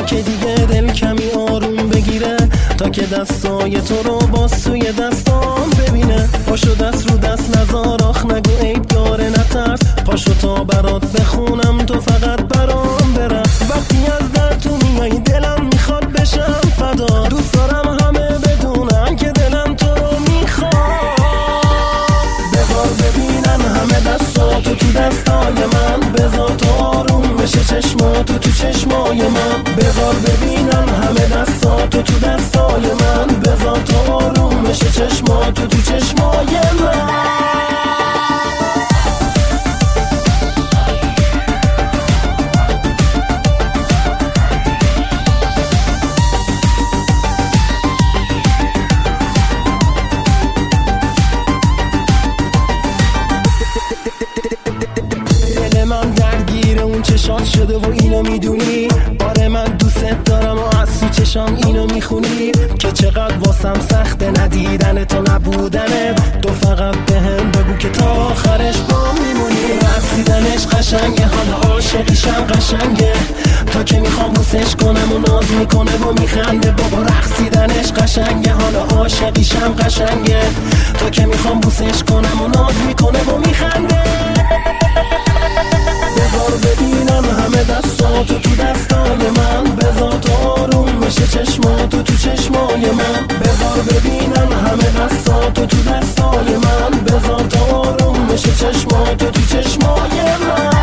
که دیگه دل کمی آروم بگیره، تا که دستای تو رو باز سوی دستام ببینه. پاشو دست رو دست نزار، آخ نگو عیب داره نترس، پاشو تا برات بخونم تو فقط برام برس. وقتی از در تو میای دلم میخواد بشم فدا، دوست دارم همه بدونن که دلم تو رو میخواد. بذار ببینن همه دستاتو تو دستای من، بذار تو آروم بشه چشماتو تو چشمای من. بذار ببینن همه دستاتو تو دستای من، بذار تو آروم بشه چشماتو تو چشمای من. چشات شده و اینو میدونی، آره من دوست دارم و از تو چشام اینو میخونی، که چقدر واسم سخته ندیدن تو نبودنه. تو فقط بهم بگو که تا آخرش با میمونی. رقصیدنش قشنگه، حالا عاشقیشم قشنگه، تا که میخوام بوسش کنم و ناز میکنه و میخنده. بابا رقصیدنش قشنگه، حالا عاشقیشم قشنگه، تا که میخوام بوسش کنم و ناز میکنه و میخنده. بذار ببینم همه دستاتو تو دستای من، بذار تو آروم بشه چشماتو تو چشمای من. بذار ببینم همه دستاتو تو دستای من، بذار تو آروم بشه چشماتو تو چشمای من.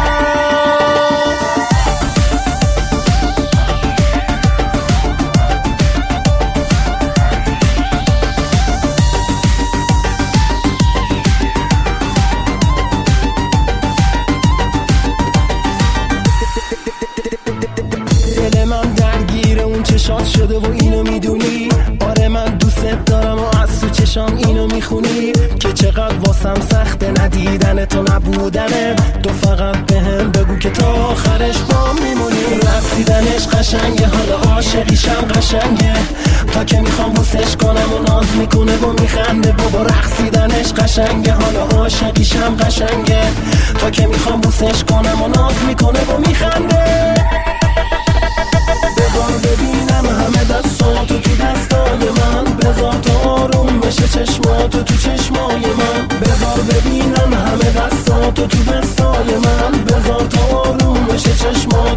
چشات شده و اینو میدونی، آره من دوست دارم و از تو چشام اینو میخونی، که چقدر واسم سخته ندیدن تو نبودنه. تو فقط بهم بگو که تا آخرش با میمونی. رقصیدنش قشنگه، حالا عاشقیشم قشنگه، تا که میخوام بوسش کنم و ناز میکنه و میخنده. بابا رقصیدنش قشنگه، حالا عاشقیشم قشنگه، تا که میخوام بوسش کنم و ناز میکنه و میخنده. بذار ببینم همه دستاتو تو دستای من، بذار تو آروم بشه چشماتو تو چشمای من. بذار ببینم همه دستاتو تو دستای من، بذار تو آروم بشه چشماتو